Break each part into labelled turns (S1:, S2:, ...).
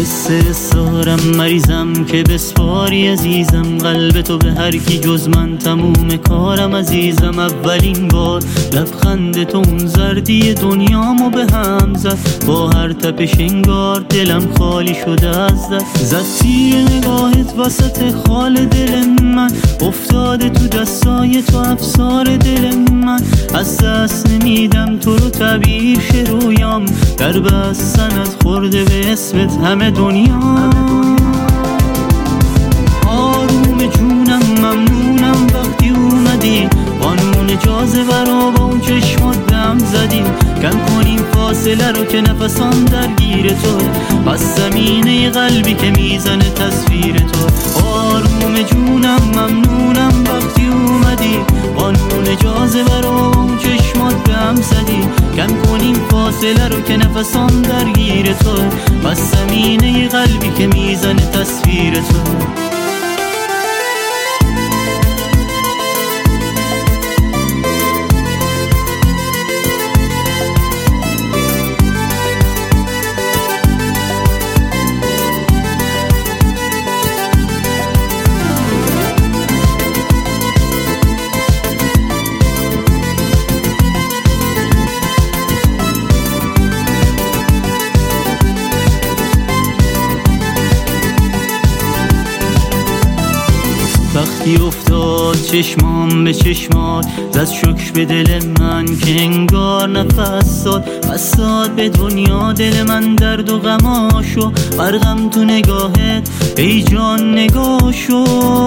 S1: سارم مریضم که بسپاری عزیزم قلب تو به هر کی جز من تموم کارم عزیزم. اولین بار لبخند تو اون زردی دنیامو به هم زد، با هر تپش انگار دلم خالی شده از دست. زد تیر نگاهت وسط خال دل من، افتاده تو دستای تو افسار دل من. از دست نمیدم تو رو تعبیر شه رویام، در بستنت خورده به اسمت همه دنیا. آروم جونم ممنونم وقتی اومدی، قانون جاذبه رو با اون چشمات به هم زدیم. کم کنیم فاصله رو که نفسام درگیر تو، بس زمینه قلبی که میزنه تصویر تو. آروم جونم ممنونم وقتی اومدی، قانون جاذبه رو با اون چشمات به هم زدیم. کم کنیم فاصله رو که نفسام درگیر تو، بس زمینه قلبی که میزنه تصویر تو. وقتی افتاد چشمام به چشمات، زد شکر به دل من که انگار نفس داد. بسات به دنیا دل من درد و غماشو، غرقم تو نگاهت ای جان نگاشو.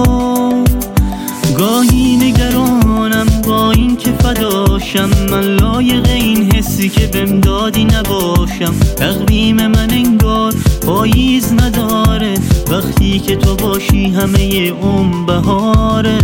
S1: گاهی نگرانم با این که فداشم، من لایق این حسی که بهم دادی نباشم. تقویم من انگار پاییز نداره، وقتی که تو باشی همه عمر بهاره.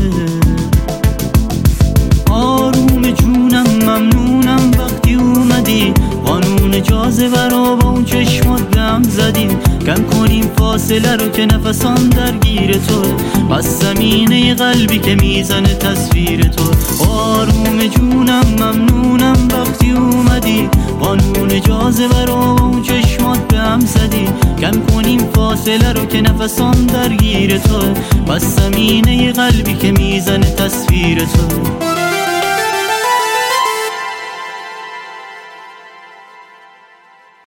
S1: آروم جونم ممنونم وقتی اومدی، قانون جاذبه رو با اون چشمات به هم زدیم. کم کنیم فاصله رو که نفسام درگیر تو، بس زمینه قلبی که میزنه تصویر تو. آروم جونم ممنونم وقتی اومدی، قانون جاذبه رو با اون چشمات به هم زدیم. کم کنیم فاصله رو که نفسام درگیر تو، بس زمینه قلبی که میزنه تصویر تو.